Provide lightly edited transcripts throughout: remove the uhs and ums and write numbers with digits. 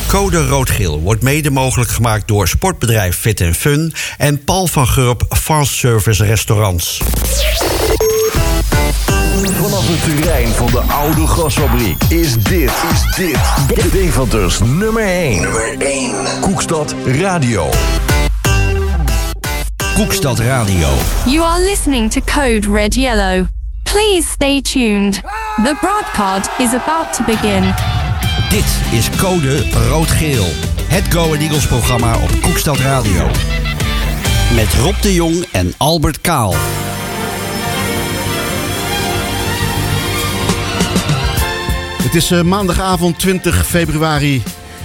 Code Rood-Geel wordt mede mogelijk gemaakt door sportbedrijf Fit & Fun en Paul van Gurp Fast Service Restaurants. Vanaf het terrein van de oude gasfabriek is dit Deventer's nummer 1. Koekstad Radio. Koekstad Radio. You are listening to Code Red Yellow. Please stay tuned. The broadcast is about to begin. Dit is Code Rood-Geel. Het Go Eagles programma op Koekstad Radio. Met Rob de Jong en Albert Kaal. Het is maandagavond 20 februari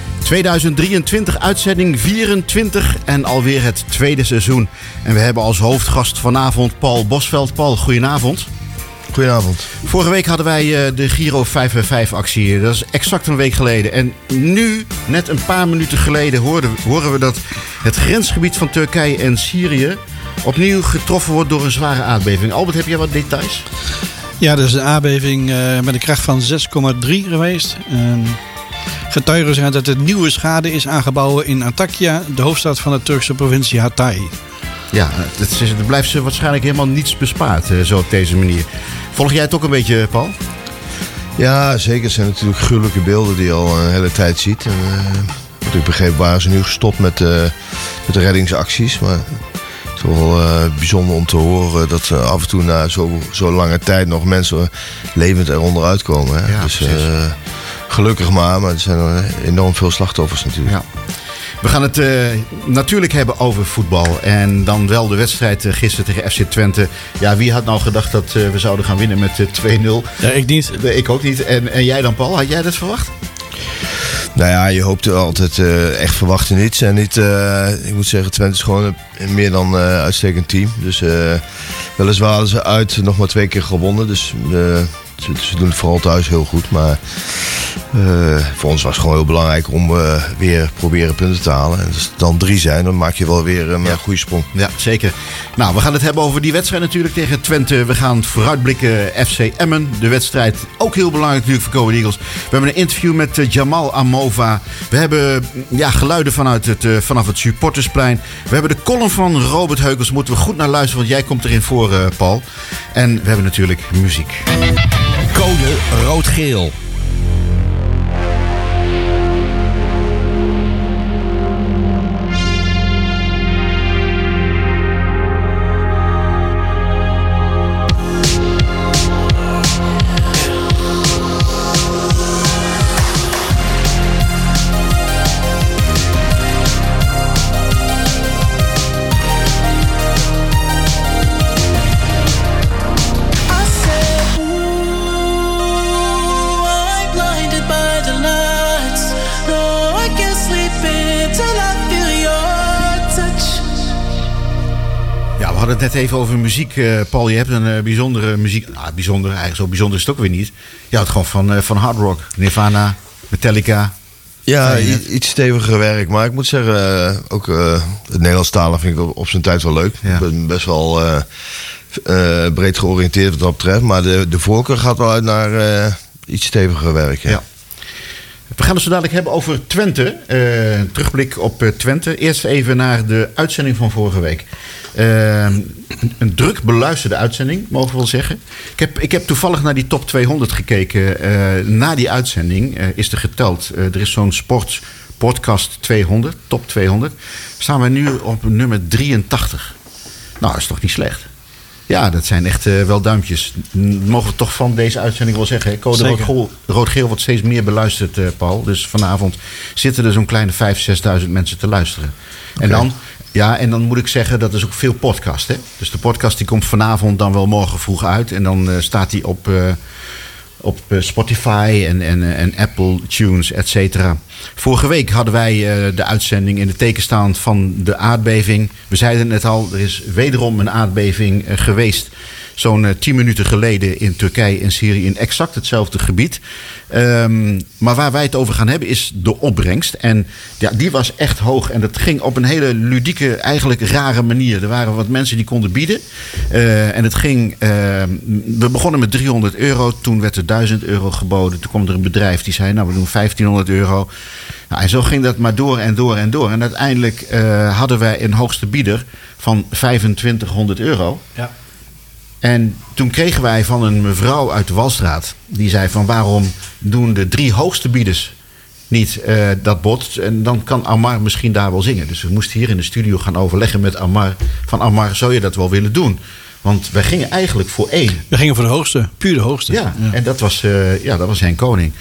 2023, uitzending 24 en alweer het tweede seizoen. En we hebben als hoofdgast vanavond Paul Bosveld. Paul, goedenavond. Goedenavond. Vorige week hadden wij de Giro 5x5-actie. Dat is exact een week geleden. En nu, net een paar minuten geleden, horen we dat het grensgebied van Turkije en Syrië opnieuw getroffen wordt door een zware aardbeving. Albert, heb jij wat details? Ja, dat is een aardbeving met een kracht van 6,3 geweest. Getuigen zeggen dat er nieuwe schade is aangebouwd in Antakya, de hoofdstad van de Turkse provincie Hatay. Ja, er blijft ze waarschijnlijk helemaal niets bespaard, zo op deze manier. Volg jij het ook een beetje, Paul? Ja, zeker. Het zijn natuurlijk gruwelijke beelden die je al een hele tijd ziet. En, wat ik begreep waren ze nu gestopt met de reddingsacties. Maar het is wel bijzonder om te horen dat af en toe na zo lange tijd nog mensen levend eronder uitkomen. Hè? Ja, dus gelukkig maar er zijn enorm veel slachtoffers natuurlijk. Ja. We gaan het natuurlijk hebben over voetbal. En dan wel de wedstrijd gisteren tegen FC Twente. Ja, wie had nou gedacht dat we zouden gaan winnen met 2-0? Ja, ik niet. Ik ook niet. En jij dan, Paul? Had jij dat verwacht? Nou ja, je hoopt altijd echt verwachten niets. En niet, ik moet zeggen, Twente is gewoon een meer dan uitstekend team. Dus weliswaar hadden ze uit nog maar 2 keer gewonnen. Dus ze doen het vooral thuis heel goed. Maar voor ons was het gewoon heel belangrijk om weer proberen punten te halen. En als het dan 3 zijn, dan maak je wel weer een goede sprong. Ja, zeker. Nou, we gaan het hebben over die wedstrijd natuurlijk tegen Twente. We gaan vooruitblikken FC Emmen. De wedstrijd ook heel belangrijk natuurlijk voor Go Eagles. We hebben een interview met Jamal Amova. We hebben geluiden vanaf het supportersplein. We hebben de column van Robert Heukels. Moeten we goed naar luisteren, want jij komt erin voor, Paul. En we hebben natuurlijk muziek. Code Rood-Geel. We hadden het net even over muziek. Paul, je hebt een bijzondere muziek. Nou, bijzonder, eigenlijk zo bijzonder is het ook weer niet. Je houdt gewoon van hard rock. Nirvana, Metallica. Ja, iets steviger werk. Maar ik moet zeggen, ook het Nederlandstalen vind ik op zijn tijd wel leuk. Ja. Ik ben best wel breed georiënteerd wat dat betreft. Maar de voorkeur gaat wel uit naar iets steviger werk. Ja. We gaan het zo dadelijk hebben over Twente. Terugblik op Twente. Eerst even naar de uitzending van vorige week. Een druk beluisterde uitzending, mogen we wel zeggen. Ik heb toevallig naar die top 200 gekeken. Na die uitzending is er geteld. Er is zo'n sportpodcast 200, top 200. Staan we nu op nummer 83. Nou, dat is toch niet slecht? Ja, dat zijn echt wel duimpjes. Mogen we toch van deze uitzending wel zeggen. Code Rood-Geel wordt steeds meer beluisterd, Paul. Dus vanavond zitten er zo'n kleine 5.000, 6.000 mensen te luisteren. Okay. En dan moet ik zeggen, dat is ook veel podcast. Hè? Dus de podcast die komt vanavond dan wel morgen vroeg uit. En dan staat die op Spotify en Apple Tunes, et cetera. Vorige week hadden wij de uitzending in het teken staan van de aardbeving. We zeiden het net al, er is wederom een aardbeving geweest zo'n 10 minuten geleden in Turkije en Syrië in exact hetzelfde gebied. Maar waar wij het over gaan hebben is de opbrengst. En ja, die was echt hoog. En dat ging op een hele ludieke, eigenlijk rare manier. Er waren wat mensen die konden bieden. En het ging... we begonnen met €300. Toen werd er €1000 geboden. Toen kwam er een bedrijf die zei, nou, we doen €1500. Nou, en zo ging dat maar door en door en door. En uiteindelijk hadden wij een hoogste bieder van €2500. Ja. En toen kregen wij van een mevrouw uit de Walstraat. Die zei van, waarom doen de 3 hoogste bieders niet dat bod? En dan kan Ammar misschien daar wel zingen. Dus we moesten hier in de studio gaan overleggen met Ammar. Van Ammar, zou je dat wel willen doen? Want wij gingen eigenlijk voor 1. We gingen voor de hoogste, puur de hoogste. Ja. En dat was Henk Koning.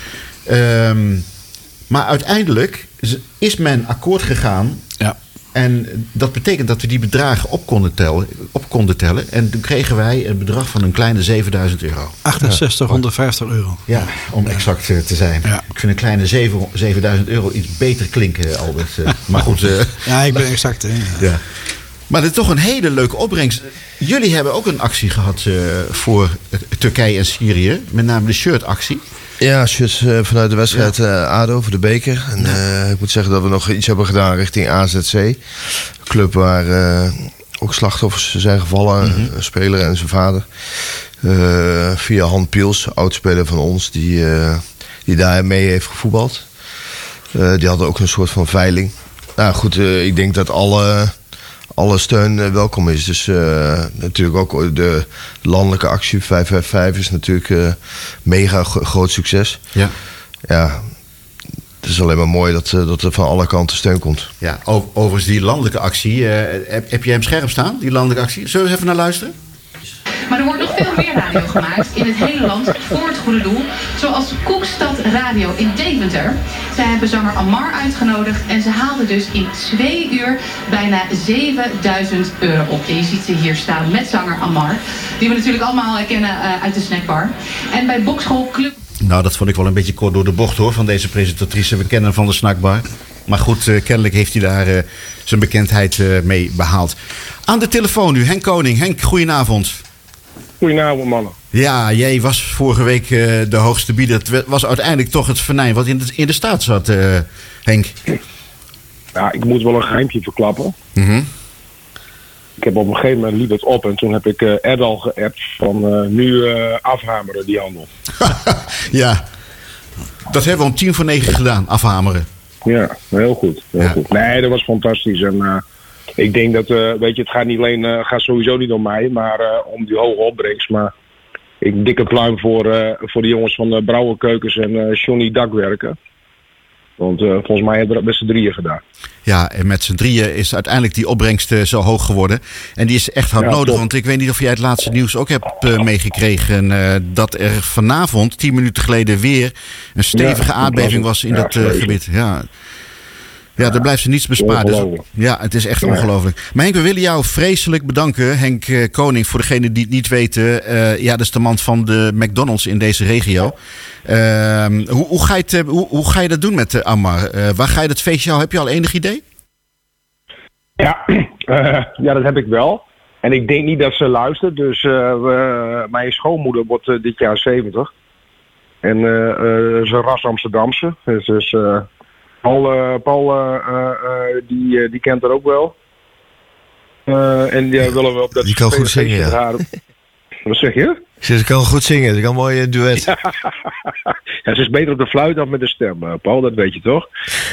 Maar uiteindelijk is men akkoord gegaan. Ja. En dat betekent dat we die bedragen op konden tellen. En toen kregen wij een bedrag van een kleine €7000. €6850. Ja, om exact te zijn. Ja. Ik vind een kleine €7000 iets beter klinken, Albert. Maar goed. Ja, ik ben exact. Ja. Maar dat is toch een hele leuke opbrengst. Jullie hebben ook een actie gehad voor Turkije en Syrië. Met name de shirtactie. Ja, shirts vanuit de wedstrijd ADO voor de beker. En ik moet zeggen dat we nog iets hebben gedaan richting AZC. Een club waar ook slachtoffers zijn gevallen. Een speler en zijn vader. Via Han Piels, oudspeler van ons, die daar mee heeft gevoetbald. Die hadden ook een soort van veiling. Nou goed, ik denk dat alle steun welkom is. Dus natuurlijk ook de landelijke actie 555 is natuurlijk mega groot succes. Ja. Ja, het is alleen maar mooi dat er van alle kanten steun komt. Ja, overigens die landelijke actie, heb je hem scherp staan, die landelijke actie? Zullen we eens even naar luisteren? Maar er wordt nog veel meer radio gemaakt in het hele land voor het goede doel. Zoals Koekstad Radio in Deventer. Zij hebben zanger Ammar uitgenodigd en ze haalden dus in 2 uur bijna €7000 op. En je ziet ze hier staan met zanger Ammar. Die we natuurlijk allemaal kennen uit de snackbar. En bij Bokschool Club... Nou, dat vond ik wel een beetje kort door de bocht hoor, van deze presentatrice. We kennen hem van de snackbar. Maar goed, kennelijk heeft hij daar zijn bekendheid mee behaald. Aan de telefoon nu, Henk Koning. Henk, goedenavond. Goedenavond, mannen. Ja, jij was vorige week de hoogste bieder. Het was uiteindelijk toch het venijn wat in de staat zat, Henk. Ja, ik moet wel een geheimtje verklappen. Ik heb op een gegeven moment liep het op en toen heb ik Erdal geappt van nu afhameren die handel. Ja, dat hebben we om 8:50 gedaan, afhameren. Ja, heel goed. Heel goed. Nee, dat was fantastisch. En ik denk dat, weet je, het gaat niet alleen, gaat sowieso niet om mij, maar om die hoge opbrengst. Maar ik dikke pluim voor de jongens van Brouwerkeukens en Johnny Dakwerken. Want volgens mij hebben we dat met z'n drieën gedaan. Ja, en met z'n drieën is uiteindelijk die opbrengst zo hoog geworden. En die is echt hard nodig. Top. Want ik weet niet of jij het laatste nieuws ook hebt meegekregen. Dat er vanavond, 10 minuten geleden, weer een stevige aardbeving was in dat gebied. Ja, daar blijft ze niets bespaard. Dus, ja, het is echt ongelooflijk. Maar Henk, we willen jou vreselijk bedanken. Henk Koning, voor degenen die het niet weten. Ja, dat is de man van de McDonald's in deze regio. Hoe ga je dat doen met Ammar? Waar ga je dat feestje houden? Heb je al enig idee? Ja, dat heb ik wel. En ik denk niet dat ze luistert. Dus mijn schoonmoeder wordt dit jaar 70. En ze is een ras Amsterdamse. Dus... Paul die kent er ook wel. En die willen we op dat... Die kan goed zingen, ja. Wat zeg je? Ze kan goed zingen, ze kan een mooie duet. Ja, ze is beter op de fluit dan met de stem, Paul, dat weet je toch?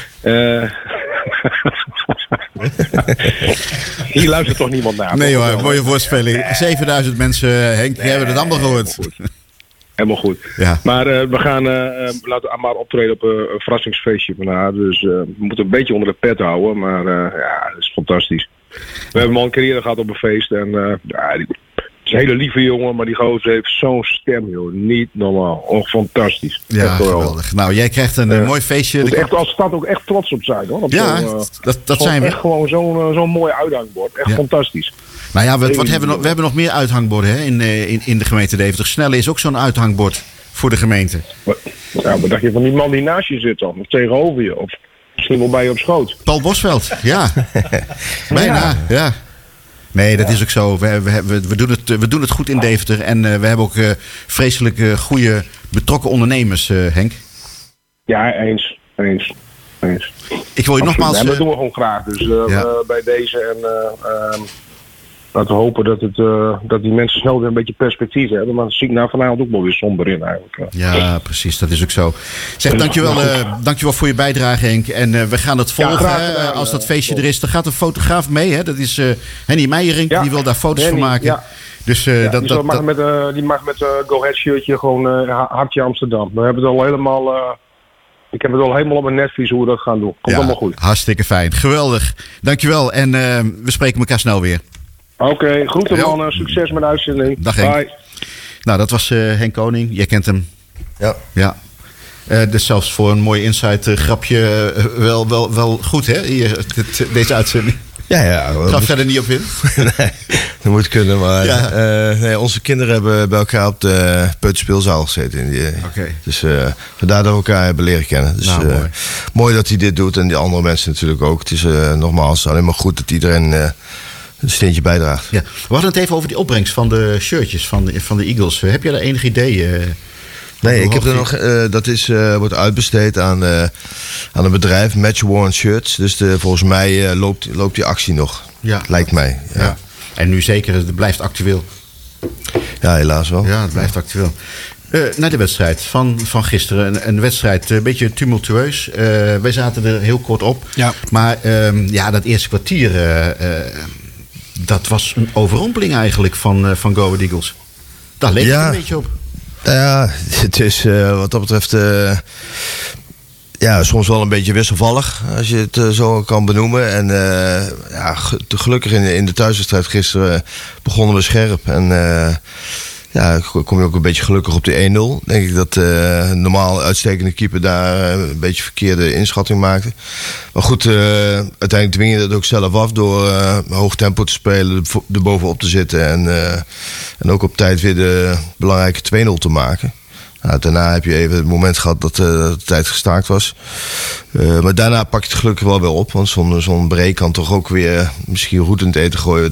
Hier luistert toch niemand naar? Nee hoor, mooie voorspelling. 7000 mensen, Henk, die hebben het allemaal gehoord. Helemaal goed. Ja. Maar we gaan laten Ammar optreden op een verrassingsfeestje van haar. Dus we moeten een beetje onder de pet houden. Maar ja, dat is fantastisch. We hebben hem al een keer eerder gehad op een feest. En het is een hele lieve jongen, maar die gozer heeft zo'n stem, joh. Niet normaal. Oh, fantastisch. Ja, geweldig. Nou, jij krijgt een mooi feestje. Moet echt als stad ook echt trots op zijn, hoor. Dat zijn we. Echt gewoon zo'n mooi uithangbord. Echt fantastisch. Nou ja, we hebben nog meer uithangborden hè, in de gemeente Deventer. Snelle is ook zo'n uithangbord voor de gemeente. Ja, wat dacht je van die man die naast je zit dan? Of tegenover je? Of misschien wel bij je op schoot? Paul Bosveld, ja. Bijna, ja. Nee, dat is ook zo. We doen het goed in Deventer. En we hebben ook vreselijk goede betrokken ondernemers, Henk. Ja, eens. Ik wil je nogmaals... En dat doen we gewoon graag. Dus bij deze en laten we hopen dat die mensen snel weer een beetje perspectief hebben. Maar dat zie ik nou vanavond ook wel weer somber in eigenlijk. Ja, precies. Dat is ook zo. Zeg, dankjewel voor je bijdrage, Henk. En we gaan het volgen. Als dat feestje er is, dan gaat een fotograaf mee. Hè? Dat is Henny Meijering. Die wil daar foto's van maken. Ja. Dus, die mag met Go Ahead shirtje gewoon hartje Amsterdam. We hebben het al helemaal... Ik heb het al helemaal op mijn netvlies hoe we dat gaan doen. Komt allemaal goed. Hartstikke fijn. Geweldig. Dankjewel. En we spreken elkaar snel weer. Oké, groeten mannen. Succes met de uitzending. Dag Henk. Bye. Nou, dat was Henk Koning. Jij kent hem. Ja. Dus zelfs voor een mooi inside grapje wel goed, hè? Hier, deze uitzending. Ja. Ik ga verder niet op in. Nee, dat moet kunnen, maar onze kinderen hebben bij elkaar op de peuterspeelzaal gezeten. Dus vandaar dat we elkaar hebben leren kennen. Dus mooi dat hij dit doet en die andere mensen natuurlijk ook. Het is nogmaals alleen maar goed dat iedereen een steentje bijdraagt. Ja. We hadden het even over die opbrengst van de shirtjes van de Eagles. Heb jij daar enig idee? Nee, ik heb er nog. Dat wordt uitbesteed aan een bedrijf, Match Worn Shirts. Dus volgens mij loopt die actie nog. Ja. Lijkt mij. Ja. En nu zeker, het blijft actueel. Ja, helaas wel. Ja, het blijft actueel. Naar de wedstrijd van gisteren. Een wedstrijd een beetje tumultueus. Wij zaten er heel kort op. Ja. Maar dat eerste kwartier... dat was een overrompeling eigenlijk van Go Ahead Eagles. Daar leek het een beetje op. Ja, het is wat dat betreft soms wel een beetje wisselvallig, als je het zo kan benoemen. En gelukkig in de thuiswedstrijd gisteren begonnen we scherp. En kom je ook een beetje gelukkig op de 1-0. Denk ik dat normaal uitstekende keeper daar een beetje verkeerde inschatting maakte. Maar goed, uiteindelijk dwing je dat ook zelf af door hoog tempo te spelen, er bovenop te zitten en ook op tijd weer de belangrijke 2-0 te maken. Nou, daarna heb je even het moment gehad dat de tijd gestaakt was. Maar daarna pak je het gelukkig wel weer op. Want zo'n break kan toch ook weer misschien roet in het eten gooien.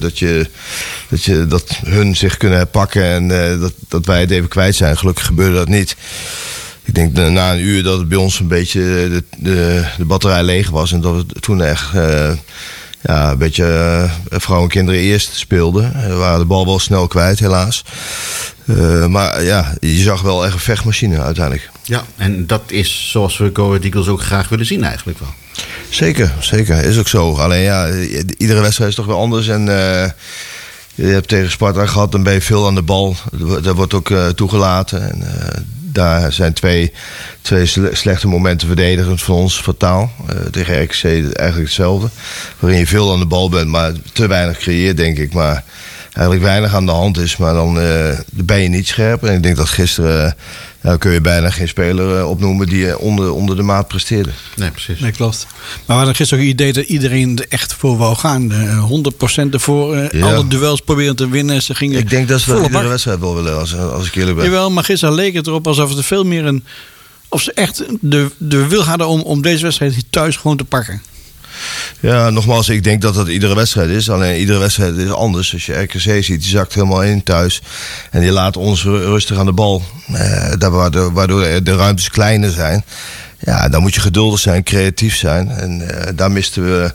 Dat hun zich kunnen herpakken en dat wij het even kwijt zijn. Gelukkig gebeurde dat niet. Ik denk na een uur dat het bij ons een beetje de batterij leeg was. En dat we toen echt een beetje vrouwen en kinderen eerst speelden. We waren de bal wel snel kwijt, helaas. Maar je zag wel echt een vechtmachine uiteindelijk. Ja, en dat is zoals we Go Ahead Eagles ook graag willen zien eigenlijk wel. Zeker. Is ook zo. Alleen iedere wedstrijd is toch wel anders. En je hebt tegen Sparta gehad, dan ben je veel aan de bal. Dat wordt ook toegelaten. En daar zijn twee slechte momenten verdedigend van ons fataal. Tegen RKC eigenlijk hetzelfde. Waarin je veel aan de bal bent, maar te weinig creëert, denk ik. Maar eigenlijk weinig aan de hand is, maar dan ben je niet scherp. En ik denk dat gisteren kun je bijna geen speler opnoemen die onder de maat presteerde. Nee, precies. Nee, klopt. Maar we hadden gisteren ook het idee dat iedereen er echt voor wou gaan. 100% ervoor. Alle duels proberen te winnen. Ze gingen ik denk dat ze dat iedere wedstrijd wel willen, als ik eerlijk ben. Jawel, maar gisteren leek het erop alsof het veel meer of ze echt de wil hadden om deze wedstrijd thuis gewoon te pakken. Ja, nogmaals, ik denk dat dat iedere wedstrijd is. Alleen iedere wedstrijd is anders. Als je RKC ziet, die zakt helemaal in thuis. En die laat ons rustig aan de bal. Waardoor de ruimtes kleiner zijn. Ja, dan moet je geduldig zijn, creatief zijn. En daar misten we...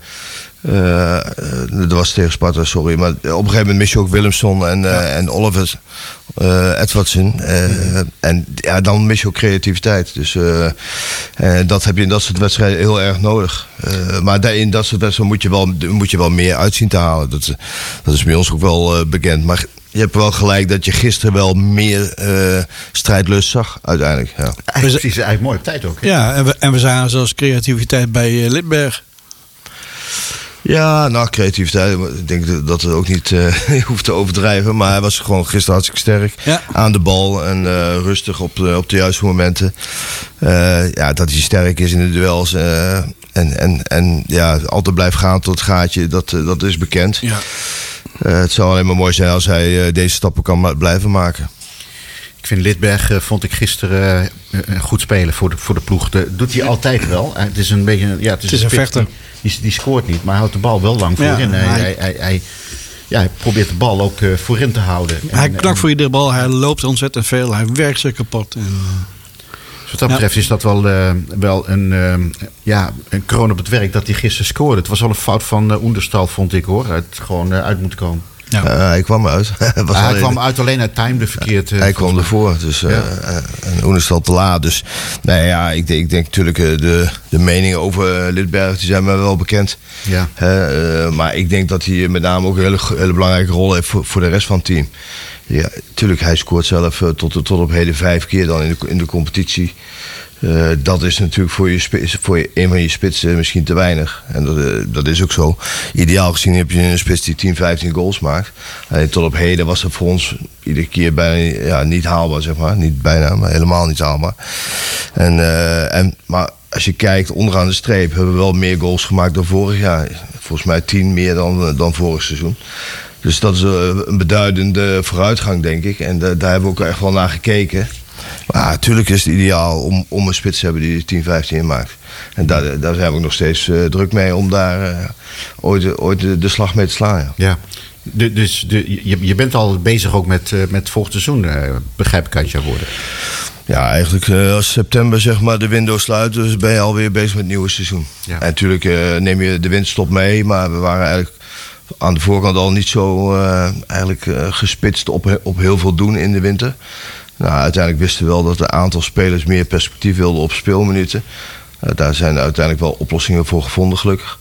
dat was tegen Sparta, sorry. Maar op een gegeven moment mis je ook Willemson en Oliver Edwardson. En dan mis je ook creativiteit. Dus dat heb je in dat soort wedstrijden heel erg nodig. Maar in dat soort wedstrijden moet je wel meer uitzien te halen. Dat is bij ons ook wel bekend. Maar je hebt wel gelijk dat je gisteren wel meer strijdlust zag uiteindelijk. Ja. Precies, eigenlijk mooi op tijd ook. Hè? Ja, en we zagen zelfs creativiteit bij Lidberg. Ja, creativiteit. Ik denk dat het ook niet hoeft te overdrijven. Maar hij was gewoon gisteren hartstikke sterk. Ja. Aan de bal en rustig op de juiste momenten. Dat hij sterk is in de duels. En altijd blijft gaan tot het gaatje. Dat is bekend. Ja. Het zou alleen maar mooi zijn als hij deze stappen kan blijven maken. Ik vind Lidberg, vond ik gisteren goed spelen voor de ploeg. Dat doet hij altijd wel. Het is een beetje... het is een vechter. Die scoort niet, maar hij houdt de bal wel lang voor in. hij probeert de bal ook voorin te houden. Hij knakt voor iedere bal, hij loopt ontzettend veel, hij werkt zich kapot. Dus wat dat betreft is dat wel een kroon op het werk dat hij gisteren scoorde. Het was wel een fout van Oenderstal, vond ik hoor. Het gewoon uit moeten komen. Ja. Hij kwam uit. Hij kwam uit alleen uit timde verkeerd. Hij kwam ervoor. Dus, en Oenerstal te laat. Dus ik denk natuurlijk de meningen over Lidberg die zijn mij wel bekend. Ja. Maar ik denk dat hij met name ook een hele belangrijke rol heeft voor de rest van het team. Ja, natuurlijk, hij scoort zelf tot op heden 5 keer dan in de competitie. Dat is natuurlijk voor een van je spitsen misschien te weinig. En dat is ook zo. Ideaal gezien heb je een spits die 10, 15 goals maakt. Tot op heden was dat voor ons iedere keer bijna niet haalbaar, zeg maar. Niet bijna, maar helemaal niet haalbaar. Maar als je kijkt onderaan de streep hebben we wel meer goals gemaakt dan vorig jaar. Volgens mij 10 meer dan vorig seizoen. Dus dat is een beduidende vooruitgang, denk ik. En daar hebben we ook echt wel naar gekeken. Maar natuurlijk is het ideaal om een spits te hebben die 10, 15 inmaakt. En daar zijn we ook nog steeds druk mee om daar ooit de slag mee te slaan. Ja. Dus je bent al bezig ook met volgend seizoen, begrijp ik uit jouw woorden. Ja, eigenlijk als september zeg maar de window sluit, dus ben je alweer bezig met het nieuwe seizoen. Ja. En natuurlijk neem je de winterstop mee, maar we waren eigenlijk aan de voorkant al niet zo gespitst op heel veel doen in de winter. Nou, uiteindelijk wisten we wel dat een aantal spelers meer perspectief wilden op speelminuten. Daar zijn uiteindelijk wel oplossingen voor gevonden, gelukkig.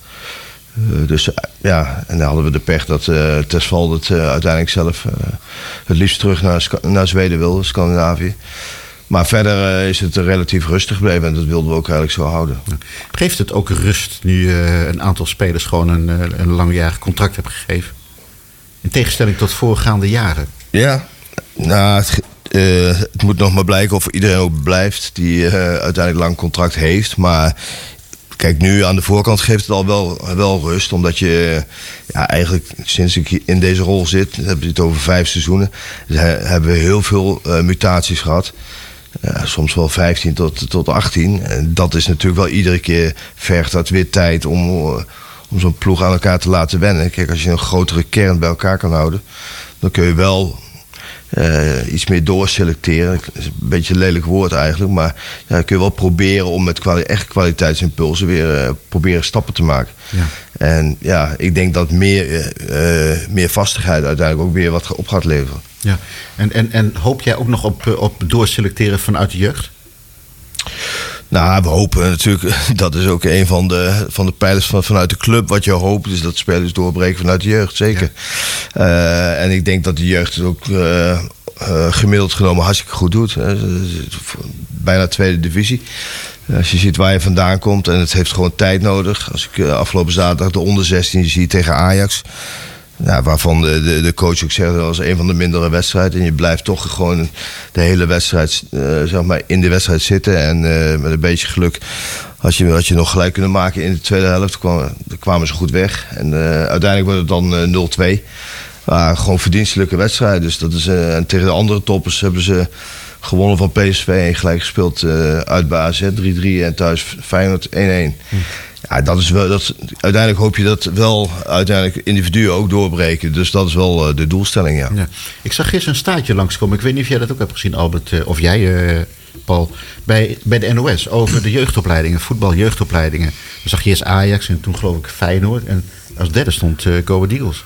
En dan hadden we de pech dat Tesfalde het uiteindelijk zelf het liefst terug naar Zweden wilde, Scandinavië. Maar verder is het relatief rustig gebleven en dat wilden we ook eigenlijk zo houden. Geeft het ook rust nu een aantal spelers gewoon een langjarig contract hebben gegeven? In tegenstelling tot voorgaande jaren. Ja, nou, het moet nog maar blijken of iedereen ook blijft die uiteindelijk lang contract heeft. Maar kijk, nu aan de voorkant geeft het al wel rust. Omdat je eigenlijk sinds ik in deze rol zit, dan heb je het over 5 seizoenen, hebben we heel veel mutaties gehad. Soms wel 15 tot 18. En dat is natuurlijk wel iedere keer vergt dat weer tijd om zo'n ploeg aan elkaar te laten wennen. Kijk, als je een grotere kern bij elkaar kan houden, dan kun je wel iets meer doorselecteren. Dat is een beetje een lelijk woord eigenlijk, maar kun je wel proberen om met echt kwaliteitsimpulsen weer proberen stappen te maken. Ja. En ik denk dat meer vastigheid uiteindelijk ook weer wat op gaat leveren. Ja. En hoop jij ook nog op doorselecteren vanuit de jeugd? Nou, we hopen natuurlijk, dat is ook een van de pijlers vanuit de club. Wat je hoopt is dat spelers doorbreken vanuit de jeugd, zeker. Ja. En ik denk dat de jeugd het ook gemiddeld genomen hartstikke goed doet. Bijna tweede divisie. Als je ziet waar je vandaan komt en het heeft gewoon tijd nodig. Als ik afgelopen zaterdag de onder 16 zie tegen Ajax. Nou, waarvan de coach ook zegt dat was een van de mindere wedstrijden. En je blijft toch gewoon de hele wedstrijd zeg maar in de wedstrijd zitten. En met een beetje geluk had je nog gelijk kunnen maken in de tweede helft. Kwamen ze goed weg. En uiteindelijk wordt het dan 0-2. Maar gewoon verdienstelijke wedstrijd. Dus dat is, en tegen de andere toppers hebben ze gewonnen van PSV en gelijk gespeeld uit bij AZ 3-3 en thuis Feyenoord 1-1. Ja, dat is wel, uiteindelijk hoop je dat wel uiteindelijk individuen ook doorbreken. Dus dat is wel de doelstelling, ja. Ik zag gisteren een staartje langskomen. Ik weet niet of jij dat ook hebt gezien, Albert, of jij, Paul. Bij de NOS over de jeugdopleidingen, voetbaljeugdopleidingen. Dan zag je eerst Ajax en toen geloof ik Feyenoord. En als derde stond Go Ahead Eagles.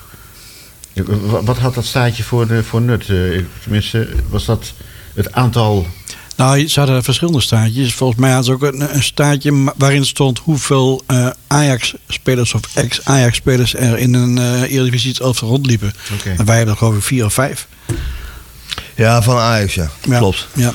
Wat had dat staartje voor nut? Tenminste, was dat het aantal... Nou, ze hadden verschillende staartjes. Volgens mij hadden ze ook een staartje waarin stond hoeveel Ajax-spelers of ex-Ajax-spelers er in een Eredivisie elftal rondliepen. Okay. En wij hebben er geloof ik 4 of 5. Ja, van Ajax, ja. Klopt. Ja.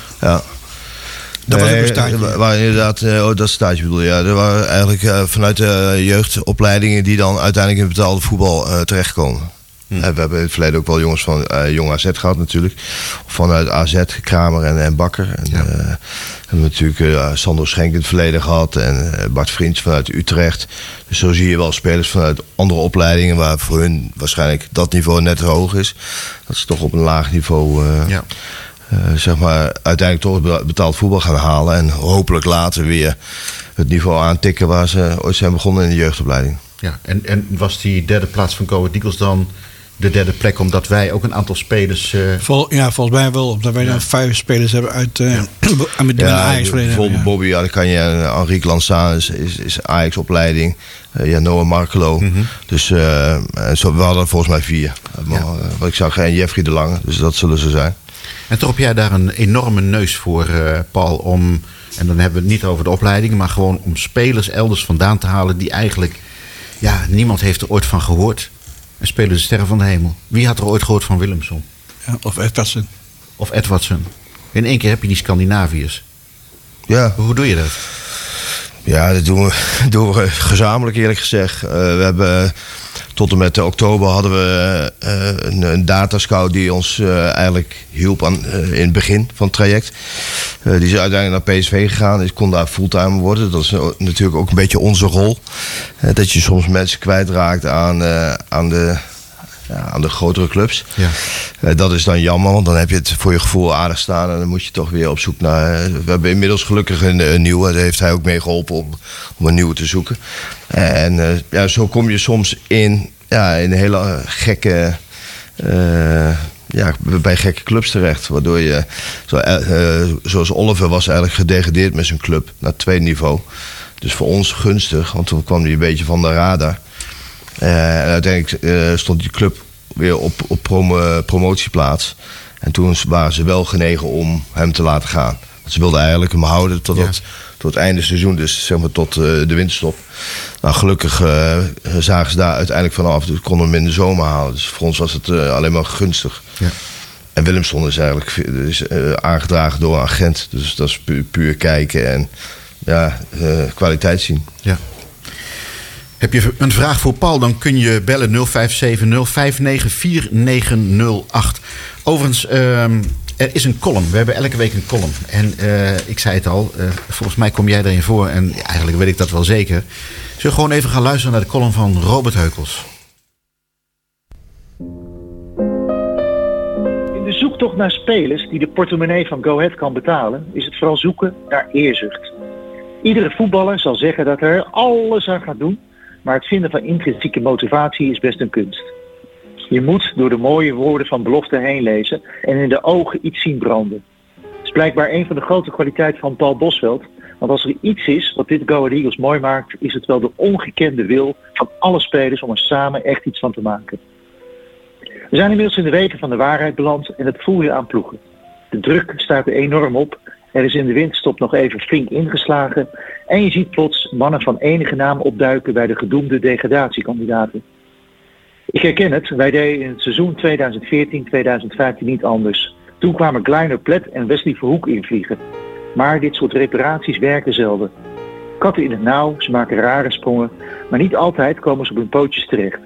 Dat was ook een staartje. Waar inderdaad, dat staartje bedoel je. Ja, er waren eigenlijk vanuit de jeugdopleidingen die dan uiteindelijk in het betaalde voetbal terechtkomen. We hebben in het verleden ook wel jongens van Jong AZ gehad natuurlijk. Vanuit AZ, Kramer en Bakker. En hebben we natuurlijk Sandro Schenk in het verleden gehad. En Bart Vriends vanuit Utrecht. Dus zo zie je wel spelers vanuit andere opleidingen waar voor hun waarschijnlijk dat niveau net hoog is. Dat ze toch op een laag niveau zeg maar uiteindelijk toch betaald voetbal gaan halen. En hopelijk later weer het niveau aantikken waar ze ooit zijn begonnen in de jeugdopleiding. Ja, en was die derde plaats van Go Ahead Eagles dan de derde plek, omdat wij ook een aantal spelers... volgens mij wel. Omdat wij dan 5 spelers hebben uit met Ajax verleden. Bijvoorbeeld Bobby Adekanje en Henrique Lanzaan is Ajax-opleiding. Noah Markelo. Mm-hmm. Dus we hadden volgens mij 4. Wat ik zag, en Jeffrey de Lange. Dus dat zullen ze zijn. En toch heb jij daar een enorme neus voor, Paul, om... En dan hebben we het niet over de opleiding, maar gewoon om spelers elders vandaan te halen die eigenlijk... Ja, niemand heeft er ooit van gehoord. En spelen de sterren van de hemel. Wie had er ooit gehoord van Willemson? Ja, of Edwardson. In één keer heb je die Scandinaviërs. Ja. Hoe doe je dat? Ja, dat doen we gezamenlijk, eerlijk gezegd. We hebben tot en met oktober hadden we een datascout die ons eigenlijk hielp in het begin van het traject. Die is uiteindelijk naar PSV gegaan. Ik kon daar fulltime worden. Dat is natuurlijk ook een beetje onze rol. Dat je soms mensen kwijtraakt aan de grotere clubs. Ja. Dat is dan jammer, want dan heb je het voor je gevoel aardig staan. En dan moet je toch weer op zoek naar... We hebben inmiddels gelukkig een nieuwe. Daar heeft hij ook mee geholpen om een nieuwe te zoeken. En zo kom je soms in hele gekke... bij gekke clubs terecht. Waardoor je... zoals Oliver was eigenlijk gedegradeerd met zijn club naar 2 niveau. Dus voor ons gunstig, want toen kwam hij een beetje van de radar. En uiteindelijk stond die club weer op promotieplaats. En toen waren ze wel genegen om hem te laten gaan. Want ze wilden eigenlijk hem houden tot het einde seizoen. Dus zeg maar tot de winterstop. Nou, gelukkig zagen ze daar uiteindelijk vanaf. Dus konden hem in de zomer halen. Dus voor ons was het alleen maar gunstig. Ja. En Willemson is eigenlijk aangedragen door een agent. Dus dat is puur kijken en kwaliteit zien. Ja. Heb je een vraag voor Paul, dan kun je bellen 0570-594908. Overigens, er is een column. We hebben elke week een column. En ik zei het al, volgens mij kom jij erin voor. En eigenlijk weet ik dat wel zeker. Zullen we gewoon even gaan luisteren naar de column van Robert Heukels. In de zoektocht naar spelers die de portemonnee van Go Ahead kan betalen, is het vooral zoeken naar eerzucht. Iedere voetballer zal zeggen dat hij er alles aan gaat doen. Maar het vinden van intrinsieke motivatie is best een kunst. Je moet door de mooie woorden van belofte heen lezen en in de ogen iets zien branden. Dat is blijkbaar een van de grote kwaliteiten van Paul Bosveld. Want als er iets is wat dit Go Ahead Eagles mooi maakt, is het wel de ongekende wil van alle spelers om er samen echt iets van te maken. We zijn inmiddels in de weken van de waarheid beland en dat voel je aan ploegen. De druk staat er enorm op. Er is in de winterstop nog even flink ingeslagen. En je ziet plots mannen van enige naam opduiken bij de gedoemde degradatiekandidaten. Ik herken het, wij deden in het seizoen 2014-2015 niet anders. Toen kwamen Kleiner Plet en Wesley Verhoek invliegen. Maar dit soort reparaties werken zelden. Katten in het nauw, ze maken rare sprongen, maar niet altijd komen ze op hun pootjes terecht.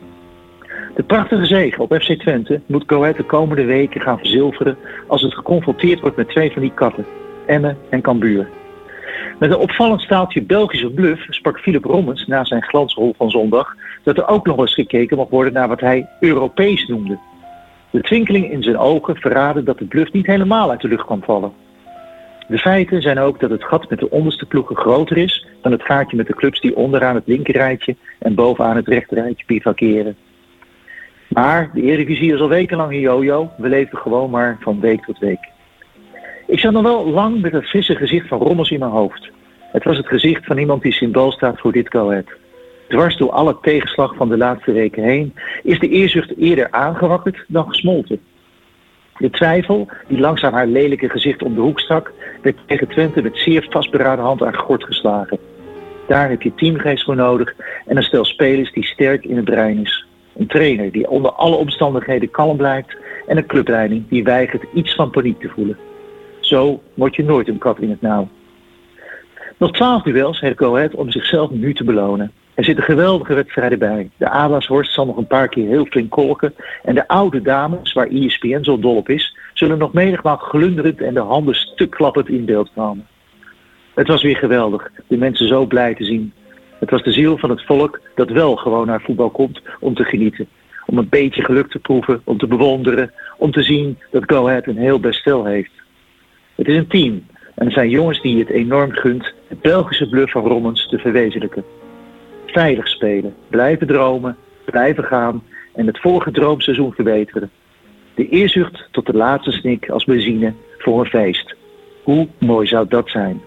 De prachtige zege op FC Twente moet Go Ahead de komende weken gaan verzilveren als het geconfronteerd wordt met 2 van die katten, Emmen en Cambuur. Met een opvallend staaltje Belgische bluff sprak Philip Rommens na zijn glansrol van zondag dat er ook nog eens gekeken mag worden naar wat hij Europees noemde. De twinkeling in zijn ogen verraadde dat de bluff niet helemaal uit de lucht kwam vallen. De feiten zijn ook dat het gat met de onderste ploegen groter is dan het gaatje met de clubs die onderaan het linkerrijtje en bovenaan het rechterrijtje bivakeren. Maar de Eredivisie is al wekenlang een jojo. We leven gewoon maar van week tot week. Ik zat nog wel lang met het frisse gezicht van Rommels in mijn hoofd. Het was het gezicht van iemand die symbool staat voor dit Go Ahead. Dwars door alle tegenslag van de laatste weken heen is de eerzucht eerder aangewakkerd dan gesmolten. De twijfel, die langzaam haar lelijke gezicht om de hoek stak, werd tegen Twente met zeer vastberaden hand aan gort geslagen. Daar heb je teamgeest voor nodig en een stel spelers die sterk in het brein is. Een trainer die onder alle omstandigheden kalm blijft en een clubleiding die weigert iets van paniek te voelen. Zo word je nooit een kat in het nauw. Nog 12 duels heeft Go Ahead om zichzelf nu te belonen. Er zitten geweldige wedstrijden bij. De Ablashorst zal nog een paar keer heel flink kolken en de oude dames, waar ESPN zo dol op is, zullen nog menigmaal glunderend en de handen stuk klappend in beeld komen. Het was weer geweldig, de mensen zo blij te zien. Het was de ziel van het volk dat wel gewoon naar voetbal komt om te genieten. Om een beetje geluk te proeven, om te bewonderen, om te zien dat Go Ahead een heel best stel heeft. Het is een team en het zijn jongens die het enorm gunt het Belgische bluff van Rommens te verwezenlijken. Veilig spelen, blijven dromen, blijven gaan en het vorige droomseizoen verbeteren. De eerzucht tot de laatste snik als benzine voor een feest. Hoe mooi zou dat zijn?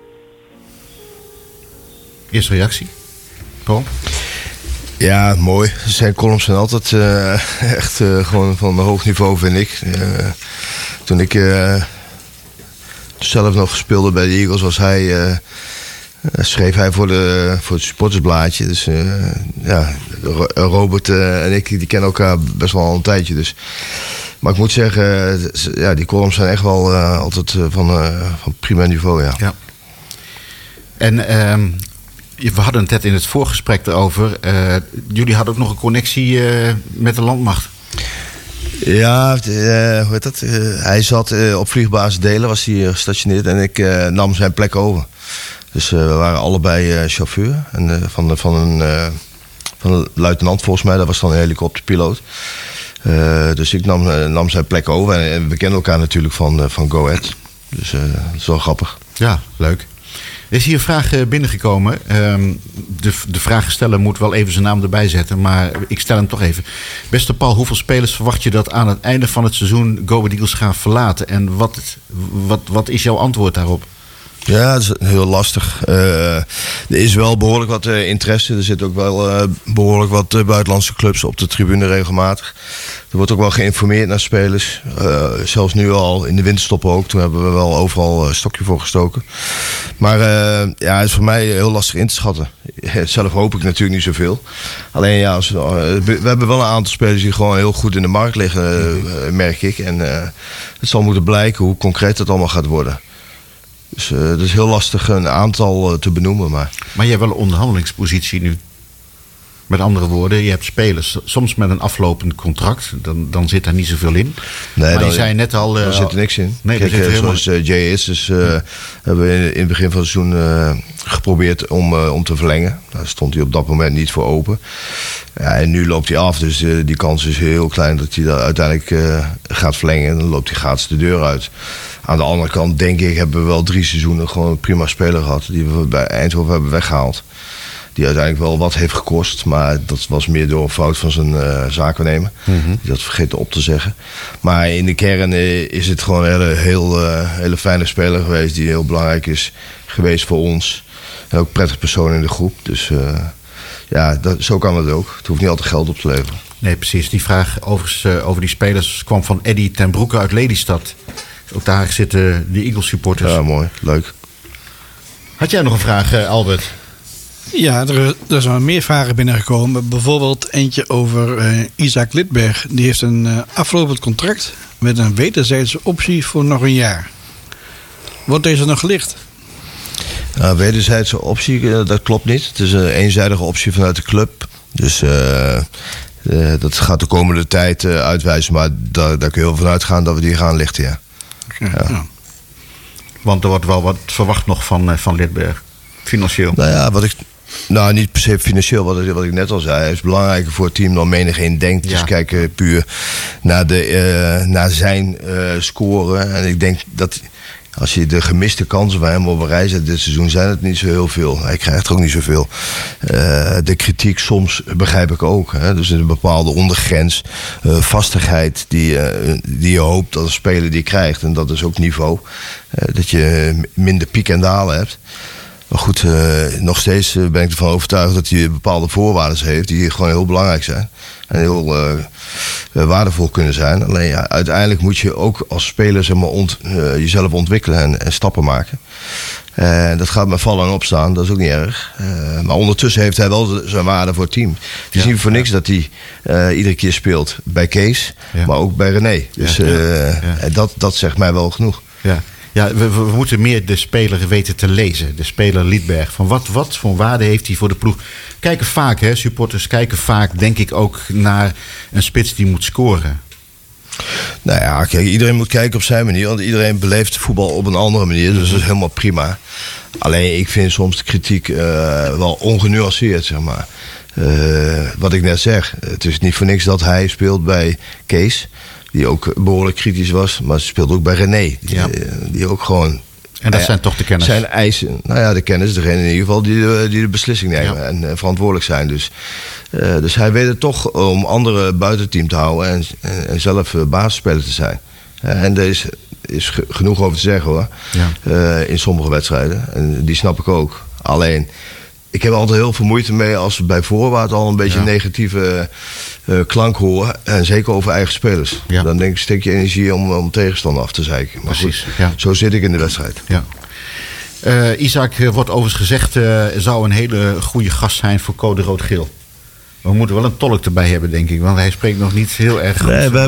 Eerste reactie? Paul? Ja, mooi. Zijn columns zijn altijd echt gewoon van een hoog niveau, vind ik. Toen ik zelf nog speelde bij de Eagles, schreef hij voor het supportersblaadje. Dus Robert en ik die kennen elkaar best wel al een tijdje. Dus. Maar ik moet zeggen, die columns zijn echt wel altijd van prima niveau, ja. En we hadden het net in het voorgesprek erover. Jullie hadden ook nog een connectie met de landmacht. Ja, hoe heet dat? Hij zat op vliegbasis Delen, was hij gestationeerd. En ik nam zijn plek over. Dus we waren allebei chauffeur. En van een luitenant volgens mij, dat was dan een helikopterpiloot. Dus ik nam zijn plek over. En we kennen elkaar natuurlijk van Go Ahead. Dus dat is wel grappig. Ja, leuk. Er is hier een vraag binnengekomen. De vraagsteller moet wel even zijn naam erbij zetten. Maar ik stel hem toch even. Beste Paul, hoeveel spelers verwacht je dat aan het einde van het seizoen Go Ahead Eagles gaan verlaten? En wat is jouw antwoord daarop? Ja, dat is heel lastig. Er is wel behoorlijk wat interesse. Er zitten ook wel behoorlijk wat buitenlandse clubs op de tribune regelmatig. Er wordt ook wel geïnformeerd naar spelers. Zelfs nu al in de winterstop ook. Toen hebben we wel overal een stokje voor gestoken. Maar het is voor mij heel lastig in te schatten. Zelf hoop ik natuurlijk niet zoveel. Alleen ja, we hebben wel een aantal spelers die gewoon heel goed in de markt liggen, merk ik. En het zal moeten blijken hoe concreet het allemaal gaat worden. Dus het is heel lastig een aantal te benoemen. Maar je hebt wel een onderhandelingspositie nu. Met andere woorden, je hebt spelers soms met een aflopend contract. Dan zit daar niet zoveel in. Nee, maar je zei net al... daar zit er niks in. Nee, kijk, zoals Jay is, dus hebben we in het begin van het seizoen geprobeerd om te verlengen. Daar stond hij op dat moment niet voor open. Ja, en nu loopt hij af, dus die kans is heel klein dat hij daar uiteindelijk gaat verlengen. En dan loopt hij gratis de deur uit. Aan de andere kant, denk ik, hebben we wel 3 seizoenen gewoon een prima speler gehad. Die we bij Eindhoven hebben weggehaald. Die uiteindelijk wel wat heeft gekost. Maar dat was meer door een fout van zijn zaakwaarnemer. Mm-hmm. Die dat vergeten op te zeggen. Maar in de kern is het gewoon een hele fijne speler geweest. Die heel belangrijk is geweest voor ons. En ook een prettig persoon in de groep. Dus zo kan het ook. Het hoeft niet altijd geld op te leveren. Nee, precies. Die vraag over die spelers kwam van Eddy ten Broeke uit Lelystad. Ook daar zitten de Eagles supporters. Ja, mooi. Leuk. Had jij nog een vraag, Albert? Ja, er zijn meer vragen binnengekomen. Bijvoorbeeld eentje over Isaac Lidberg. Die heeft een aflopend contract met een wederzijdse optie voor nog een jaar. Wordt deze nog gelicht? Wederzijdse optie, dat klopt niet. Het is een eenzijdige optie vanuit de club. Dus dat gaat de komende tijd uitwijzen. Maar daar kun je heel van uitgaan dat we die gaan lichten, ja. Ja. Want er wordt wel wat verwacht nog van Lidberg. Financieel. Niet per se financieel, wat ik net al zei. Hij is belangrijker voor het team dan menig een denkt. Dus kijken puur naar zijn scoren. En ik denk dat als je de gemiste kansen bij hem op een rij zet dit seizoen, zijn het niet zo heel veel. Hij krijgt er ook niet zoveel. De kritiek soms begrijp ik ook. Hè. Dus een bepaalde ondergrens, vastigheid die je hoopt dat een speler die krijgt. En dat is ook niveau. Dat je minder piek en dalen hebt. Maar goed, nog steeds ben ik ervan overtuigd dat hij bepaalde voorwaarden heeft die gewoon heel belangrijk zijn. En heel waardevol kunnen zijn. Alleen ja, uiteindelijk moet je ook als speler jezelf ontwikkelen en stappen maken. Dat gaat met vallen en opstaan, dat is ook niet erg. Maar ondertussen heeft hij wel zijn waarde voor het team. Het is niet voor niks dat hij iedere keer speelt bij Kees, maar ook bij René. Dus dat zegt mij wel genoeg. Ja. Ja, we moeten meer de speler weten te lezen. De speler Lidberg. Van wat voor waarde heeft hij voor de ploeg? Kijken vaak, supporters kijken vaak, denk ik, ook naar een spits die moet scoren. Nou ja, kijk, iedereen moet kijken op zijn manier. Want iedereen beleeft voetbal op een andere manier. Dus dat is helemaal prima. Alleen, ik vind soms de kritiek wel ongenuanceerd, zeg maar. Wat ik net zeg. Het is niet voor niks dat hij speelt bij Kees. Die ook behoorlijk kritisch was. Maar ze speelde ook bij René. Die ook gewoon En dat zijn toch de kennis? Zijn eisen, nou ja, de kennis, degene in ieder geval die de beslissing nemen en verantwoordelijk zijn. Dus hij weet het toch om anderen buiten het team te houden en zelf basisspeler te zijn. En er is genoeg over te zeggen hoor, in sommige wedstrijden. En die snap ik ook. Alleen, ik heb altijd heel veel moeite mee als we bij voorwaarts al een beetje negatieve klank horen. En zeker over eigen spelers. Ja. Dan denk ik, steek je energie om tegenstander af te zeiken. Maar precies, goed, zo zit ik in de wedstrijd. Ja. Isaac, wordt overigens gezegd, zou een hele goede gast zijn voor Code Rood-Geel. We moeten wel een tolk erbij hebben, denk ik. Want hij spreekt nog niet heel erg goed. Nee, we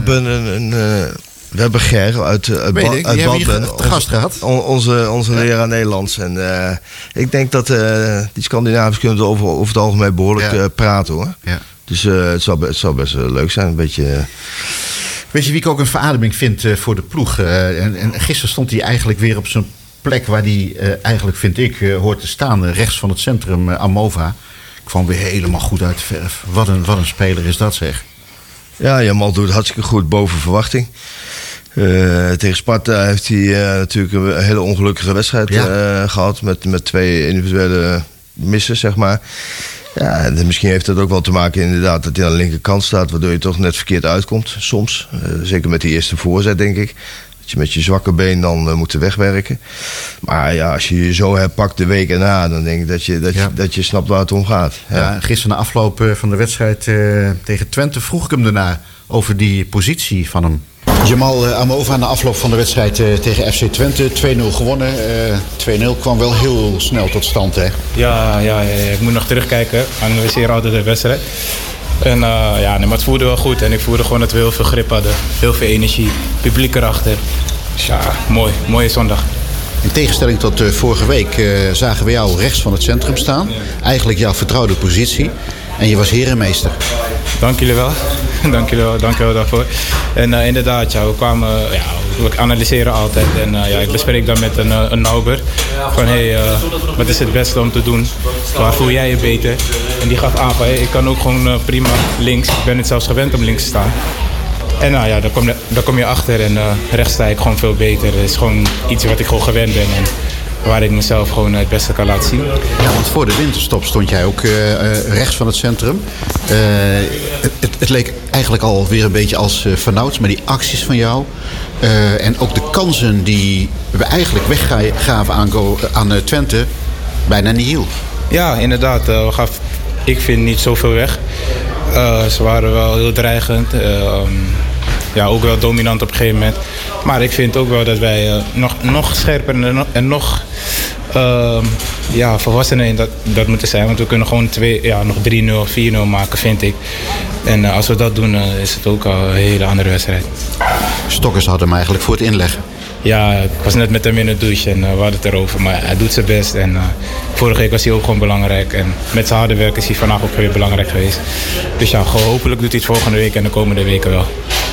hebben Ger uit Badmen te gast gehad. Onze leraar Nederlands. En ik denk dat die Scandinavisch kunnen over het algemeen behoorlijk praten hoor. Ja. Dus het zou best leuk zijn. Een beetje. Weet je wie ik ook een verademing vind voor de ploeg? En gisteren stond hij eigenlijk weer op zijn plek waar hij eigenlijk, vind ik, hoort te staan. Rechts van het centrum, Amova. Kwam weer helemaal goed uit de verf. Wat een speler is dat, zeg. Ja, Jamal doet het hartstikke goed, boven verwachting. Tegen Sparta heeft hij natuurlijk een hele ongelukkige wedstrijd gehad. Met 2 individuele missen, zeg maar. Ja, misschien heeft dat ook wel te maken inderdaad dat hij aan de linkerkant staat. Waardoor je toch net verkeerd uitkomt, soms. Zeker met die eerste voorzet, denk ik. Dat je met je zwakke been dan moet wegwerken. Maar ja, als je je zo herpakt de week erna, dan denk ik dat je snapt waar het om gaat. Ja, gisteren na afloop van de wedstrijd tegen Twente vroeg ik hem daarna over die positie van hem. Jamal Amova na afloop van de wedstrijd tegen FC Twente. 2-0 gewonnen. 2-0 kwam wel heel snel tot stand, hè? Ja, ik moet nog terugkijken. Analyseer altijd de wedstrijd. En maar het voelde wel goed. En ik voelde gewoon dat we heel veel grip hadden. Heel veel energie. Publiek erachter. Dus ja, mooie zondag. In tegenstelling tot vorige week zagen we jou rechts van het centrum staan. Ja. Eigenlijk jouw vertrouwde positie. En je was herenmeester. Dank jullie wel. Dank je wel daarvoor. En inderdaad, we analyseren altijd. En ik bespreek dan met een Nauber. Van wat is het beste om te doen? Waar voel jij je beter? En die gaf aan van ik kan ook gewoon prima links. Ik ben het zelfs gewend om links te staan. En daar kom je achter en rechts sta ik gewoon veel beter. Het is gewoon iets wat ik gewoon gewend ben. En waar ik mezelf gewoon het beste kan laten zien. Ja, want voor de winterstop stond jij ook rechts van het centrum. Het leek eigenlijk alweer een beetje als vanouds, maar die acties van jou. En ook de kansen die we eigenlijk weggaven aan Twente, bijna nihil. Ja, inderdaad. Ik vind niet zoveel weg. Ze waren wel heel dreigend. Ook wel dominant op een gegeven moment. Maar ik vind ook wel dat wij nog scherper en nog volwassener in dat moeten zijn. Want we kunnen gewoon nog 3-0 of 4-0 maken, vind ik. En als we dat doen, is het ook al een hele andere wedstrijd. Stokkers hadden hem eigenlijk voor het inleggen. Ja, ik was net met hem in de douche en we hadden het erover. Maar hij doet zijn best. En vorige week was hij ook gewoon belangrijk. En met zijn harde werk is hij vandaag ook weer belangrijk geweest. Dus ja, hopelijk doet hij het volgende week en de komende weken wel.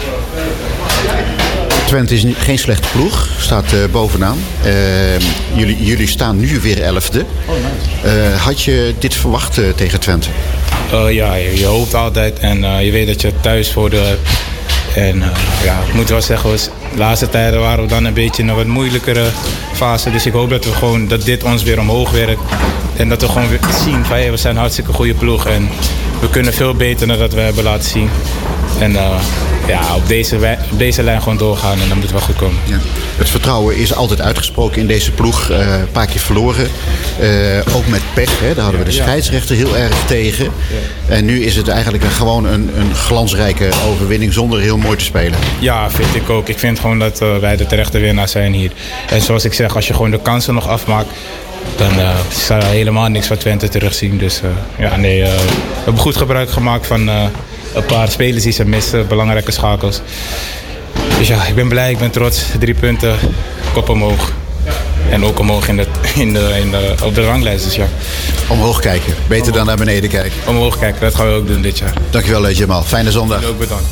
Twente is geen slechte ploeg, staat bovenaan. Jullie staan nu weer 11e. Had je dit verwacht tegen Twente? Je hoopt altijd en je weet dat je thuisvoordeel hebt. En ik moet wel zeggen, de laatste tijden waren we dan een beetje in een wat moeilijkere fase. Dus ik hoop dat dit ons weer omhoog werkt. En dat we gewoon weer zien van we zijn een hartstikke goede ploeg. En we kunnen veel beter dan dat we hebben laten zien. En op deze lijn gewoon doorgaan en dan moet het wel goed komen. Ja. Het vertrouwen is altijd uitgesproken in deze ploeg. Een paar keer verloren. Ook met pech. Hè. Daar hadden we de scheidsrechter heel erg tegen. Ja. En nu is het eigenlijk gewoon een glansrijke overwinning zonder heel mooi te spelen. Ja, vind ik ook. Ik vind gewoon dat wij de terechte winnaars zijn hier. En zoals ik zeg, als je gewoon de kansen nog afmaakt, dan zal je helemaal niks van Twente terugzien. Dus we hebben goed gebruik gemaakt van een paar spelers die ze missen, belangrijke schakels. Dus ja, ik ben blij, ik ben trots. 3 punten, kop omhoog. En ook omhoog op de ranglijst. Dus ja. Omhoog kijken, beter dan naar beneden kijken. Omhoog kijken, dat gaan we ook doen dit jaar. Dankjewel Jamal, fijne zondag. En ook bedankt.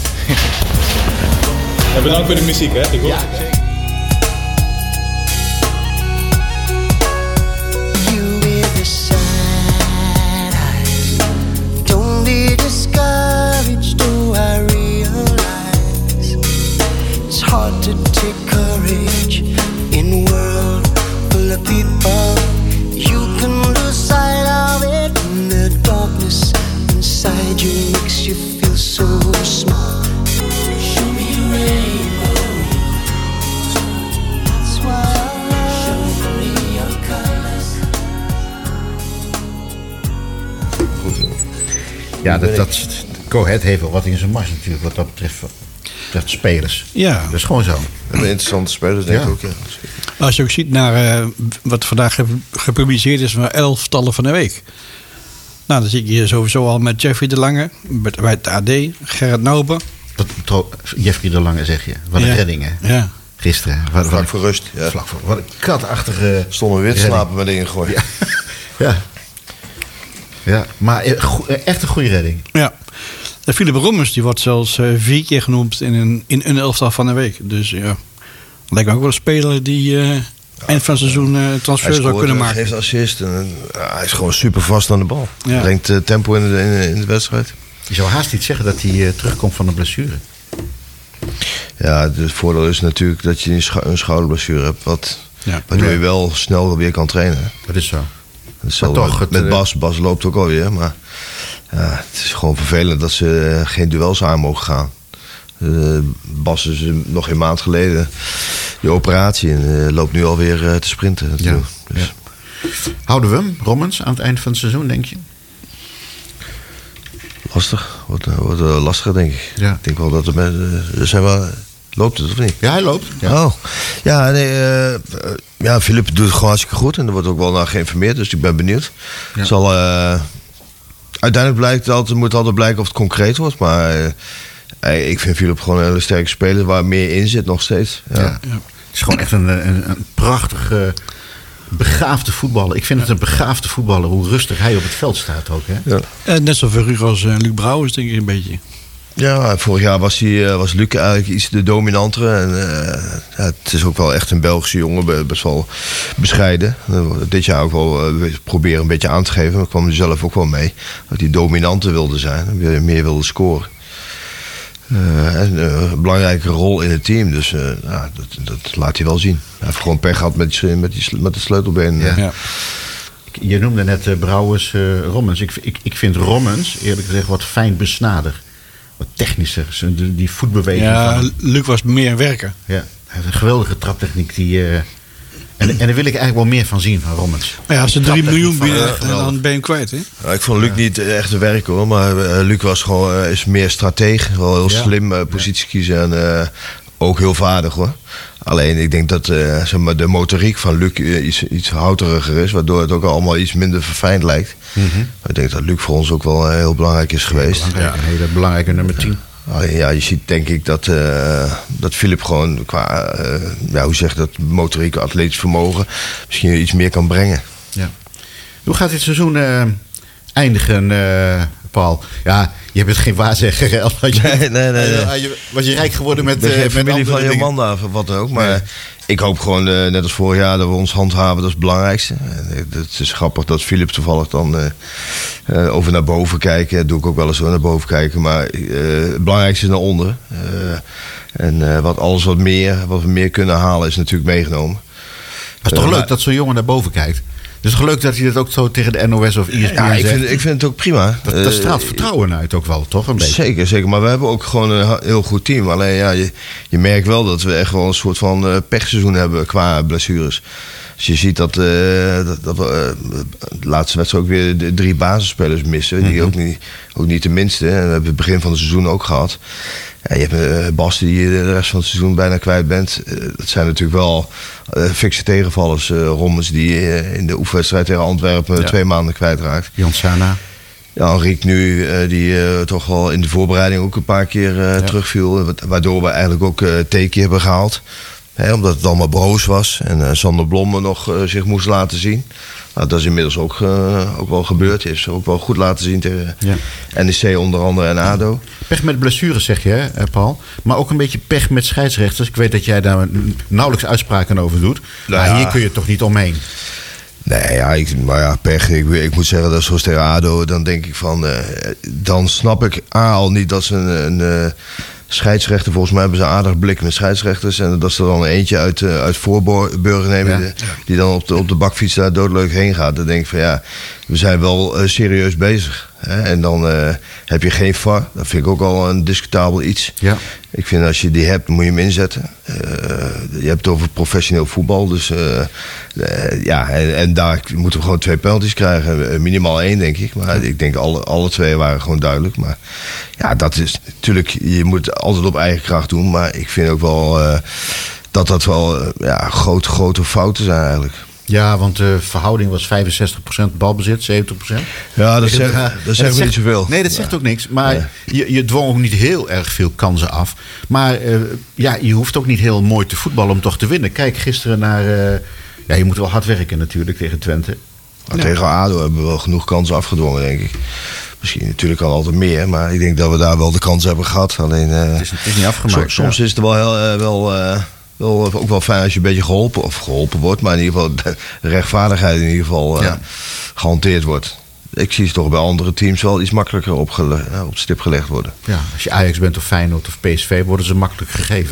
En bedankt voor de muziek, hè? Ik hoop het. Hard to take courage in a world full Ja, Go Ahead heeft wel wat in zijn mars natuurlijk, wat dat betreft spelers. Ja. Dat is gewoon zo. En interessante spelers, denk ik ook, ja. Als je ook ziet naar wat vandaag gepubliceerd is van 11-tallen van de week. Nou, dan zie ik hier sowieso al met Jeffrey de Lange, bij het AD, Gerrit Nouben. Jeffrey de Lange zeg je. Wat een redding, hè? Ja. Gisteren. Vlak voor rust. Ja. Vlak voor. Wat een katachtige... Stonden weer te slapen met dingen gegooid. Ja, maar echt een goede redding. Ja. Philip Rommers, die wordt zelfs 4 keer genoemd in een elftal van de week. Dus ja, lijkt me ook wel een speler die eind van het seizoen transfer zou kunnen maken. Hij geeft assist. Hij is gewoon super vast aan de bal. Ja. Brengt tempo in de wedstrijd. Je zou haast niet zeggen dat hij terugkomt van een blessure. Ja, het voordeel is natuurlijk dat je een schouderblessure hebt. Waardoor je wel snel weer kan trainen. Dat is zo. Maar toch, met Bas. Bas loopt ook alweer. Maar het is gewoon vervelend dat ze geen duels aan mogen gaan. Bas is nog een maand geleden die operatie. En loopt nu alweer te sprinten. Ja. Dus. Ja. Houden we hem, Rommens, aan het eind van het seizoen, denk je? Lastig. Wordt lastiger, denk ik. Ja. Ik denk wel dat loopt het of niet? Ja, hij loopt. Ja. Oh. Ja, nee. Philip doet het gewoon hartstikke goed. En er wordt ook wel naar geïnformeerd. Dus ik ben benieuwd. Ja. Uiteindelijk moet altijd blijken of het concreet wordt. Maar ik vind Philip gewoon een hele sterke speler. Waar meer in zit nog steeds. Ja. Ja. Het is gewoon echt een prachtige... begaafde voetballer. Ik vind het een begaafde voetballer. Hoe rustig hij op het veld staat ook. Hè? Ja. Net zo verrucht als Luc Brouwers, denk ik een beetje. Ja, vorig jaar was Luc eigenlijk iets de dominantere. En, het is ook wel echt een Belgische jongen, best wel bescheiden. Dit jaar ook wel proberen een beetje aan te geven. Maar kwam er zelf ook wel mee. Dat hij dominanter wilde zijn. Meer wilde scoren. Een belangrijke rol in het team. Dus dat laat hij wel zien. Hij heeft gewoon pech gehad met het sleutelbeen. Ja. Je noemde net Brouwers, Rommens. Ik vind Rommens, eerlijk gezegd, wat fijn besnader. Wat technischer. Die voetbeweging. Ja, Luc was meer werken. Ja, hij heeft een geweldige traptechniek. En daar wil ik eigenlijk wel meer van zien van Rommens. Ja, als ze 3 miljoen binnen, dan ben je hem kwijt. Hè? Ja, ik vond Luc niet echt een werker hoor. Maar Luc was gewoon is meer stratege. Wel heel slim positie kiezen. En ook heel vaardig hoor. Alleen ik denk dat de motoriek van Luc iets houteriger is. Waardoor het ook allemaal iets minder verfijnd lijkt. Mm-hmm. Ik denk dat Luc voor ons ook wel heel belangrijk is geweest. Een hele belangrijke nummer 10. Ja, je ziet denk ik dat Philip gewoon qua hoe zeg je dat, motoriek, atletisch vermogen misschien iets meer kan brengen. Ja. Hoe gaat dit seizoen eindigen, Paul? Ja, je bent geen waarzegger. Nee. Was je rijk geworden met de familie van Jomanda of wat dan ook. Maar nee. Ik hoop gewoon, net als vorig jaar, dat we ons handhaven. Dat is het belangrijkste. Het is grappig dat Philip toevallig dan over naar boven kijkt. Dat doe ik ook wel eens naar boven kijken. Maar het belangrijkste is naar onder. Alles wat we meer kunnen halen is natuurlijk meegenomen. Het is toch leuk dat zo'n jongen naar boven kijkt? Dus het is leuk dat hij dat ook zo tegen de NOS of ESPN zegt. Ik vind het ook prima. Dat straalt vertrouwen uit ook wel, toch? Een beetje. Zeker. Maar we hebben ook gewoon een heel goed team. Alleen je merkt wel dat we echt wel een soort van pechseizoen hebben qua blessures. Dus je ziet dat we de laatste wedstrijd ook weer de 3 basisspelers missen. Die ook niet de minste. En dat hebben we het begin van het seizoen ook gehad. Ja, je hebt Bas die de rest van het seizoen bijna kwijt bent. Dat zijn natuurlijk wel fikse tegenvallers. Rommens die in de oefenwedstrijd tegen Antwerpen 2 maanden kwijtraakt. Jan Sana. Ja, Henrique nu, die toch wel in de voorbereiding ook een paar keer terugviel. Waardoor we eigenlijk ook Teki hebben gehaald. Omdat het allemaal broos was. En Sander Blomme nog zich moest laten zien. Nou, dat is inmiddels ook wel gebeurd. Hij heeft ze ook wel goed laten zien tegen NEC onder andere en ADO. Pech met blessures zeg je, hè, Paul. Maar ook een beetje pech met scheidsrechters. Ik weet dat jij daar nauwelijks uitspraken over doet. Maar hier kun je toch niet omheen. Nee, pech. Ik moet zeggen dat zoals tegen ADO, dan denk ik van... dan snap ik al niet dat ze een scheidsrechter... Volgens mij hebben ze aardig blik met scheidsrechters. En dat ze er dan eentje uit Voorburg nemen... die dan op de bakfiets daar doodleuk heen gaat. Dan denk ik van we zijn wel serieus bezig. Hè? En dan heb je geen VAR. Dat vind ik ook al een discutabel iets. Ja. Ik vind als je die hebt, moet je hem inzetten. Je hebt het over professioneel voetbal. Dus en daar moeten we gewoon 2 penalties krijgen. Minimaal 1, denk ik. Maar ik denk alle 2 waren gewoon duidelijk. Maar ja, dat is natuurlijk... Je moet het altijd op eigen kracht doen. Maar ik vind ook wel dat wel grote fouten zijn eigenlijk. Ja, want de verhouding was 65% balbezit, 70%. Ja, dat zegt me niet zoveel. Nee, dat zegt ook niks. Maar je dwong ook niet heel erg veel kansen af. Maar je hoeft ook niet heel mooi te voetballen om toch te winnen. Kijk, gisteren naar... je moet wel hard werken natuurlijk tegen Twente. Maar tegen ADO hebben we wel genoeg kansen afgedwongen, denk ik. Misschien natuurlijk al altijd meer. Maar ik denk dat we daar wel de kans hebben gehad. Alleen, het is niet afgemaakt. Soms is het wel ook wel fijn als je een beetje geholpen wordt. Maar in ieder geval de rechtvaardigheid in ieder geval gehanteerd wordt. Ik zie het toch bij andere teams wel iets makkelijker op stip gelegd worden. Ja, als je Ajax bent of Feyenoord of PSV worden ze makkelijk gegeven.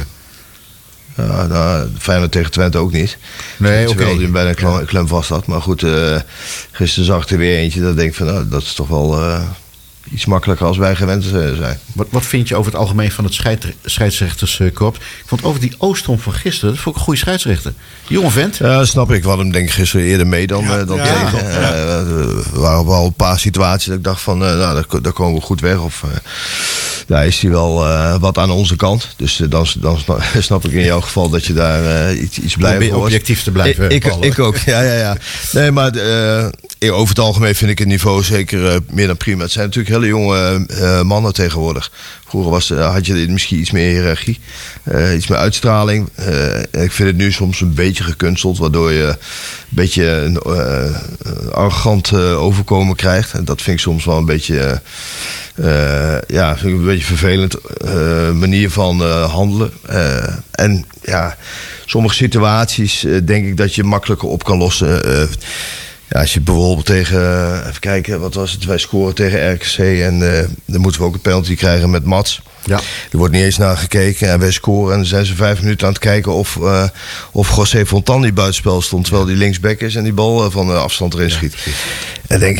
Ja, Feyenoord tegen Twente ook niet. Nee, terwijl hij bijna klem vast had. Maar goed, gisteren zag ik er weer eentje. Dat denk ik van, dat is toch wel... iets makkelijker als wij gewend zijn. Wat vind je over het algemeen van het scheidsrechterskorps? Ik vond over die Oostrom van gisteren, dat vond ik een goede scheidsrechter. Jonge vent. Ja, dat snap ik. We hadden hem denk ik gisteren eerder mee dan tegen. Er waren wel een paar situaties dat ik dacht van, daar komen we goed weg. Of daar is hij wel wat aan onze kant. Dus dan snap ik in jouw geval dat je daar iets blij wordt. Objectief te blijven. Ik ook, ja. Nee, maar over het algemeen vind ik het niveau zeker meer dan prima. Het zijn natuurlijk hele jonge mannen tegenwoordig. Vroeger had je misschien iets meer hiërarchie, iets meer uitstraling. Ik vind het nu soms een beetje gekunsteld, waardoor je een beetje arrogant overkomen krijgt. En dat vind ik soms wel een beetje, vind ik een beetje vervelend manier van handelen. En ja, sommige situaties denk ik dat je makkelijker op kan lossen. Als je bijvoorbeeld even kijken, wat was het? Wij scoren tegen RKC en dan moeten we ook een penalty krijgen met Mats. Ja. Er wordt niet eens naar gekeken en wij scoren en dan zijn ze 5 minuten aan het kijken of José Fontan die buitenspel stond, terwijl die linksback is en die bal van afstand erin schiet. En denk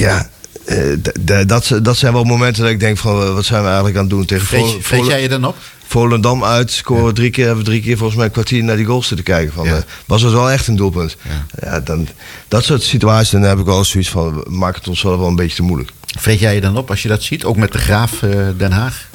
dat zijn wel momenten dat ik denk van, wat zijn we eigenlijk aan het doen tegen Vreet jij je dan op? Volendam uit, scoren 3 keer, hebben we 3 keer volgens mij een kwartier naar die goals te kijken. Was het wel echt een doelpunt? Ja, dan, dat soort situaties, dan heb ik wel zoiets van, maakt het ons wel een beetje te moeilijk. Vreet jij je dan op als je dat ziet? Ook met de Graaf Den Haag?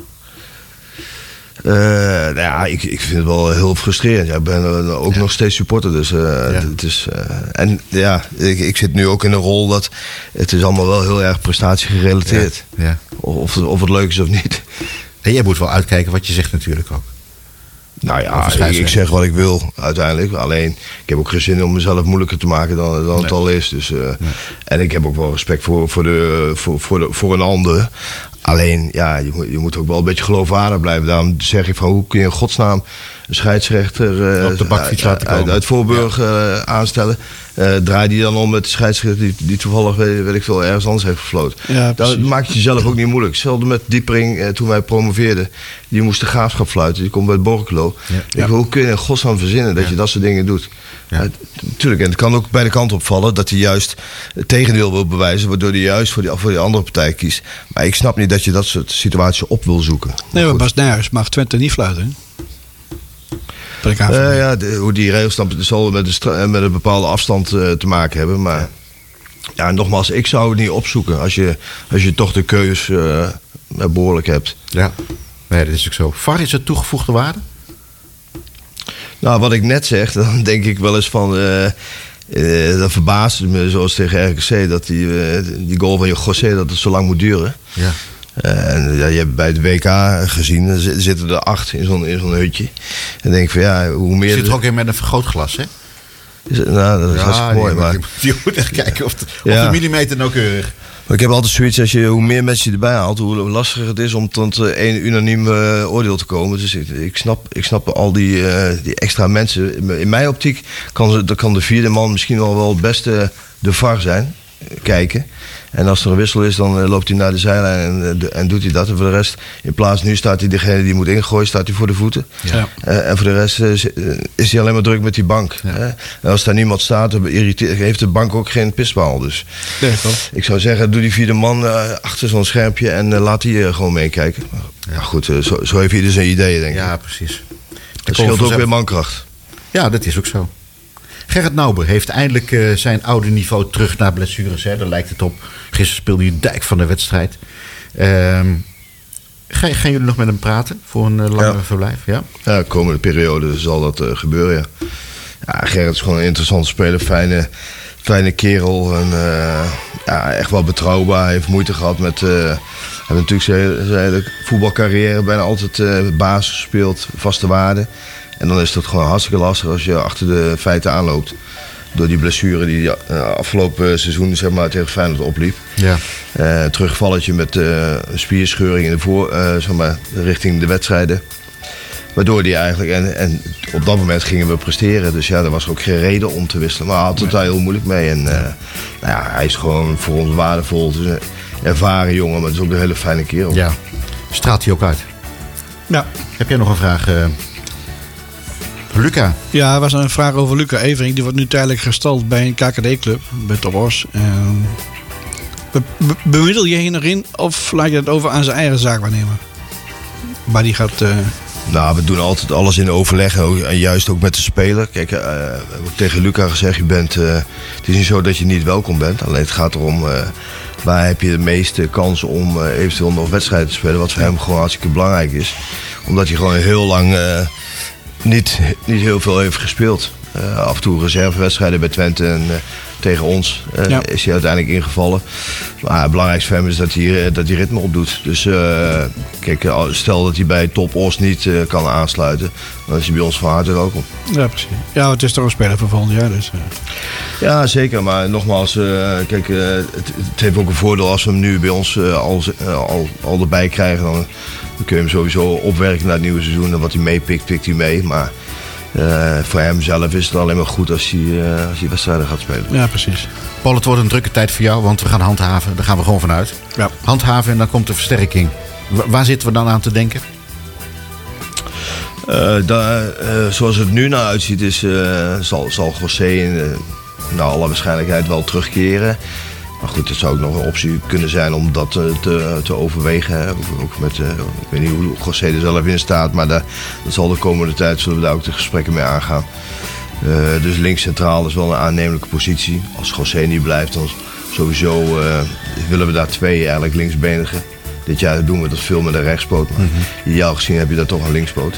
Ik vind het wel heel frustrerend. Ja, ik ben ook nog steeds supporter. Dus het is, ik zit nu ook in een rol dat het is allemaal wel heel erg prestatiegerelateerd. Ja. Of het leuk is of niet. En jij moet wel uitkijken wat je zegt natuurlijk ook. Nou ja, ik zeg wat ik wil uiteindelijk. Alleen, ik heb ook geen zin om mezelf moeilijker te maken dan het al is. Dus, en ik heb ook wel respect voor een ander. Alleen, ja, je moet ook wel een beetje geloofwaardig blijven. Daarom zeg ik van, hoe kun je in godsnaam een scheidsrechter op de bakfiets uit Voorburg aanstellen? Draai die dan om met de scheidsrechter die toevallig, weet ik veel, ergens anders heeft gefloten. Ja, dan maak je jezelf ook niet moeilijk. Hetzelfde met Diepering, toen wij promoveerden. Die moest de Graafschap fluiten. Die komt bij het Borculo. Hoe kun je in godsnaam verzinnen dat je dat soort dingen doet? Ja. Tuurlijk, en het kan ook bij de kant opvallen dat hij juist het tegendeel wil bewijzen, waardoor hij juist voor die andere partij kiest. Maar ik snap niet dat je dat soort situaties op wil zoeken. Nee, maar Bas Nijhuis mag Twente niet fluiten. Hoe die regels dan zal met een bepaalde afstand te maken hebben. Maar ja, nogmaals, ik zou het niet opzoeken als je toch de keus behoorlijk hebt. Ja, nee, dat is ook zo. VAR, is het toegevoegde waarde? Nou, wat ik net zeg, dan denk ik wel eens van... dat verbaasde me, zoals tegen RKC, dat die goal van José, dat het zo lang moet duren. Ja. Je hebt bij het WK gezien, er zitten er 8 in zo'n hutje. En dan denk ik van hoe meer... Je zit er ook in met een vergrootglas, hè? Dat is hartstikke mooi. Maar je moet echt kijken of de millimeter nauwkeurig... Maar ik heb altijd zoiets, hoe meer mensen je erbij haalt, hoe lastiger het is om tot één unaniem oordeel te komen. Dus ik snap al die extra mensen. In mijn optiek kan de 4e man misschien wel het beste de VAR zijn, kijken. En als er een wissel is, dan loopt hij naar de zijlijn en doet hij dat. En voor de rest, in plaats nu staat hij degene die moet ingooien, staat hij voor de voeten. Ja. En voor de rest is hij alleen maar druk met die bank. Ja. En als daar niemand staat, heeft de bank ook geen pispaal. Dus ik zou zeggen, doe die vierde man achter zo'n schermpje en laat die gewoon meekijken. Ja, goed, zo heeft hij dus een idee, denk ik. Ja, precies. Dat scheelt ook weer mankracht. Ja, dat is ook zo. Gerrit Nauber heeft eindelijk zijn oude niveau terug naar blessures. Hè. Daar lijkt het op. Gisteren speelde hij dijk van de wedstrijd. Gaan jullie nog met hem praten voor een langer verblijf? Ja, de komende periode zal dat gebeuren, ja. Ja, Gerrit is gewoon een interessante speler. Fijne kerel. En, echt wel betrouwbaar. Hij heeft moeite gehad met... hij heeft natuurlijk zijn hele voetbalcarrière bijna altijd basis gespeeld. Vaste waarde. En dan is dat gewoon hartstikke lastig als je achter de feiten aanloopt. Door die blessure die afgelopen seizoen zeg maar, tegen Feyenoord opliep. Ja. Terugvalletje met een spierscheuring in de richting de wedstrijden. Waardoor die eigenlijk... En op dat moment gingen we presteren. Dus ja, er was ook geen reden om te wisselen. Maar hij had het daar heel moeilijk mee. En hij is gewoon voor ons waardevol. Het is een ervaren jongen, maar het is ook een hele fijne kerel. Ja. Straalt hij ook uit? Ja. Heb jij nog een vraag... Luca. Ja, er was een vraag over Luca Evering. Die wordt nu tijdelijk gestald bij een KKD-club, bij Top Os. Bemiddel je hier nog in of laat je het over aan zijn eigen zaakwaarnemer? Maar die gaat... Nou, we doen altijd alles in overleg en juist ook met de speler. Kijk, we hebben tegen Luca gezegd, het is niet zo dat je niet welkom bent. Alleen het gaat erom, waar heb je de meeste kans om eventueel nog wedstrijden te spelen. Wat voor hem gewoon hartstikke belangrijk is. Omdat hij gewoon heel lang... Niet heel veel heeft gespeeld. Af en toe reservewedstrijden bij Twente en tegen ons is hij uiteindelijk ingevallen. Maar het belangrijkste voor hem is dat hij ritme opdoet. Dus kijk, stel dat hij bij Top Os niet kan aansluiten, dan is hij bij ons van harte welkom. Ja, precies. Ja, het is toch een speler voor volgend jaar. Dus, Ja, zeker. Maar nogmaals, kijk, het heeft ook een voordeel als we hem nu bij ons al erbij krijgen. Dan kun je hem sowieso opwerken naar het nieuwe seizoen. En wat hij meepikt, pikt hij mee. Maar voor hem zelf is het alleen maar goed als hij wedstrijden gaat spelen. Ja, precies. Paul, het wordt een drukke tijd voor jou, want we gaan handhaven. Daar gaan we gewoon vanuit. Ja. Handhaven en dan komt de versterking. Waar zitten we dan aan te denken? Zoals het nu naar uitziet zal José naar alle waarschijnlijkheid wel terugkeren. Maar goed, het zou ook nog een optie kunnen zijn om dat te overwegen. Hè. Ook met, ik weet niet hoe José er zelf in staat, maar dat zal de komende tijd zullen we daar ook de gesprekken mee aangaan. Dus links centraal is wel een aannemelijke positie. Als José niet blijft, dan sowieso willen we daar 2 eigenlijk linksbenigen. Dit jaar doen we dat veel met een rechtspoot. Maar ideaal gezien heb je daar toch een linkspoot.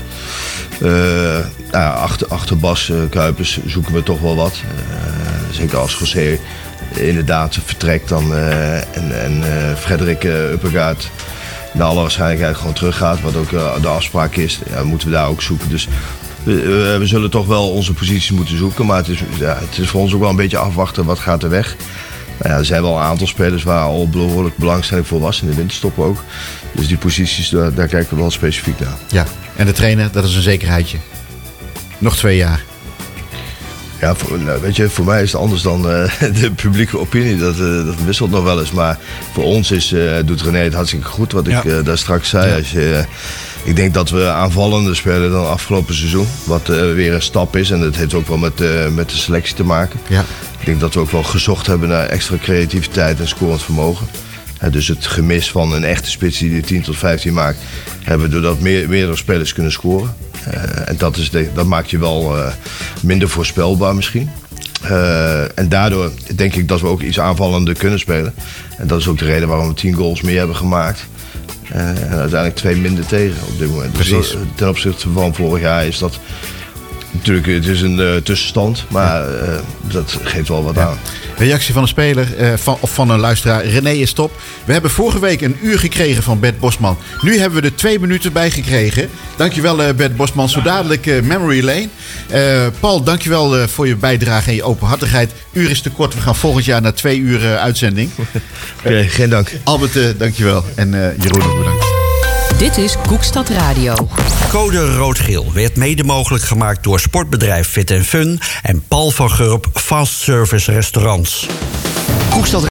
Achter Bas Kuipers zoeken we toch wel wat. Zeker als José inderdaad vertrekt dan, en Frederik Uppergaard naar alle waarschijnlijkheid gewoon teruggaat. Wat ook de afspraak is. Ja, moeten we daar ook zoeken. Dus we zullen toch wel onze posities moeten zoeken. Maar het is voor ons ook wel een beetje afwachten wat gaat er weg. Er zijn wel een aantal spelers waar al behoorlijk belangstelling voor was. In de winterstop ook. Dus die posities, daar kijken we wel specifiek naar. Ja, en de trainer, dat is een zekerheidje. Nog 2 jaar. Ja, weet je, voor mij is het anders dan de publieke opinie. Dat wisselt nog wel eens. Maar voor ons doet René het hartstikke goed. Wat ik daar straks zei. Ja. Ik denk dat we aanvallender spelen dan afgelopen seizoen. Wat weer een stap is. En dat heeft ook wel met de selectie te maken. Ja. Ik denk dat we ook wel gezocht hebben naar extra creativiteit en scorend vermogen. Dus het gemis van een echte spits die de 10 tot 15 maakt, hebben we doordat meerdere spelers kunnen scoren. En dat maakt je wel minder voorspelbaar misschien. En daardoor denk ik dat we ook iets aanvallender kunnen spelen. En dat is ook de reden waarom we 10 goals meer hebben gemaakt. En uiteindelijk 2 minder tegen op dit moment. Precies. Dus ten opzichte van vorig jaar is dat... Natuurlijk, het is een tussenstand, maar dat geeft wel wat aan. Reactie van een speler of van een luisteraar. René is top. We hebben vorige week 1 uur gekregen van Bert Bosman. Nu hebben we er 2 minuten bij gekregen. Dankjewel Bert Bosman. Zo dadelijk Memory Lane. Paul, dankjewel voor je bijdrage en je openhartigheid. Uur is te kort. We gaan volgend jaar naar 2 uur uitzending. Oké, geen dank. Albert, dankjewel. En Jeroen ook bedankt. Dit is Koekstad Radio. Code Rood-Geel werd mede mogelijk gemaakt door sportbedrijf Fit & Fun en Paul van Gurp Fast Service Restaurants. Koekstad